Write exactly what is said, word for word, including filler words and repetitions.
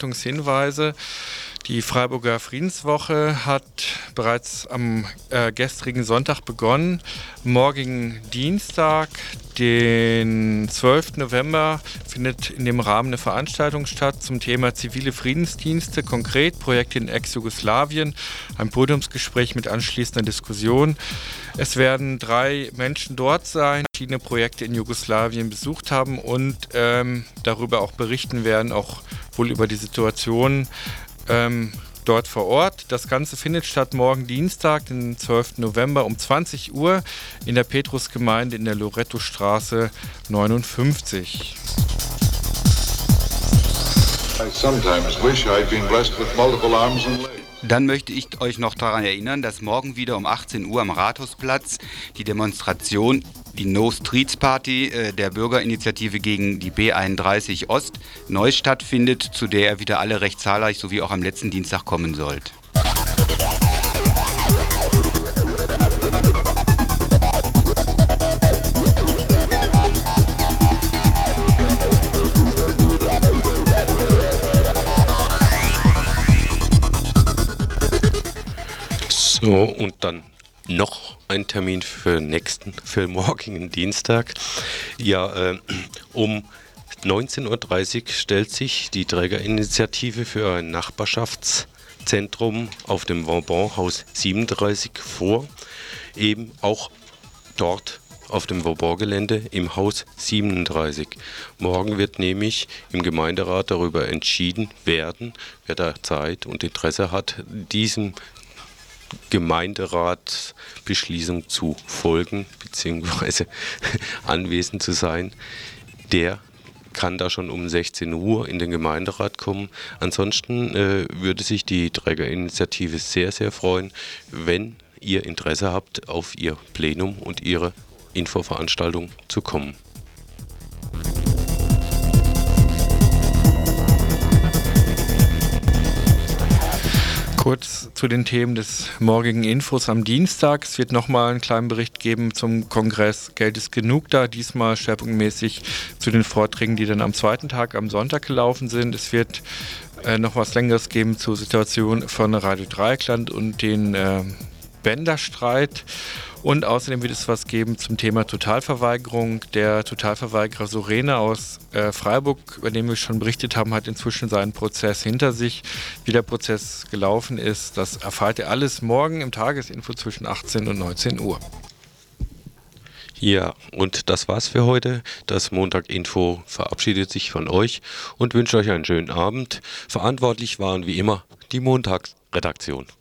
Hinweise. Die Freiburger Friedenswoche hat bereits am äh, gestrigen Sonntag begonnen. Morgigen Dienstag, den zwölften November, findet in dem Rahmen eine Veranstaltung statt zum Thema zivile Friedensdienste, konkret Projekte in Ex-Jugoslawien, ein Podiumsgespräch mit anschließender Diskussion. Es werden drei Menschen dort sein, die verschiedene Projekte in Jugoslawien besucht haben und ähm, darüber auch berichten werden, auch wohl über die Situation ähm, dort vor Ort. Das Ganze findet statt morgen Dienstag, den zwölften November um zwanzig Uhr in der Petrusgemeinde in der Lorettostraße neunundfünfzig. I sometimes wish I'd been blessed with multiple arms and legs. Dann möchte ich euch noch daran erinnern, dass morgen wieder um achtzehn Uhr am Rathausplatz die Demonstration, die No Streets Party äh, der Bürgerinitiative gegen die B einunddreißig Ost neu stattfindet, zu der ihr wieder alle recht zahlreich sowie auch am letzten Dienstag kommen sollt. So, und dann noch ein Termin für nächsten, für morgigen Dienstag. Ja, äh, um neunzehn Uhr dreißig stellt sich die Trägerinitiative für ein Nachbarschaftszentrum auf dem Vauban Haus siebenunddreißig vor. Eben auch dort auf dem Vauban-Gelände im Haus siebenunddreißig. Morgen wird nämlich im Gemeinderat darüber entschieden werden, wer da Zeit und Interesse hat, diesem Gemeinderatsbeschließung zu folgen bzw. anwesend zu sein, der kann da schon um sechzehn Uhr in den Gemeinderat kommen. Ansonsten äh, würde sich die Trägerinitiative sehr, sehr freuen, wenn ihr Interesse habt, auf ihr Plenum und ihre Infoveranstaltung zu kommen. Kurz zu den Themen des morgigen Infos am Dienstag. Es wird nochmal einen kleinen Bericht geben zum Kongress Geld ist genug da, diesmal schwerpunktmäßig zu den Vorträgen, die dann am zweiten Tag, am Sonntag gelaufen sind. Es wird äh, noch was Längeres geben zur Situation von Radio Dreieckland und den äh, Bänderstreit. Und außerdem wird es was geben zum Thema Totalverweigerung. Der Totalverweigerer Sorene aus äh, Freiburg, über den wir schon berichtet haben, hat inzwischen seinen Prozess hinter sich. Wie der Prozess gelaufen ist, das erfahrt ihr alles morgen im Tagesinfo zwischen achtzehn und neunzehn Uhr. Ja, und das war's für heute. Das Montag-Info verabschiedet sich von euch und wünscht euch einen schönen Abend. Verantwortlich waren wie immer die Montagsredaktion.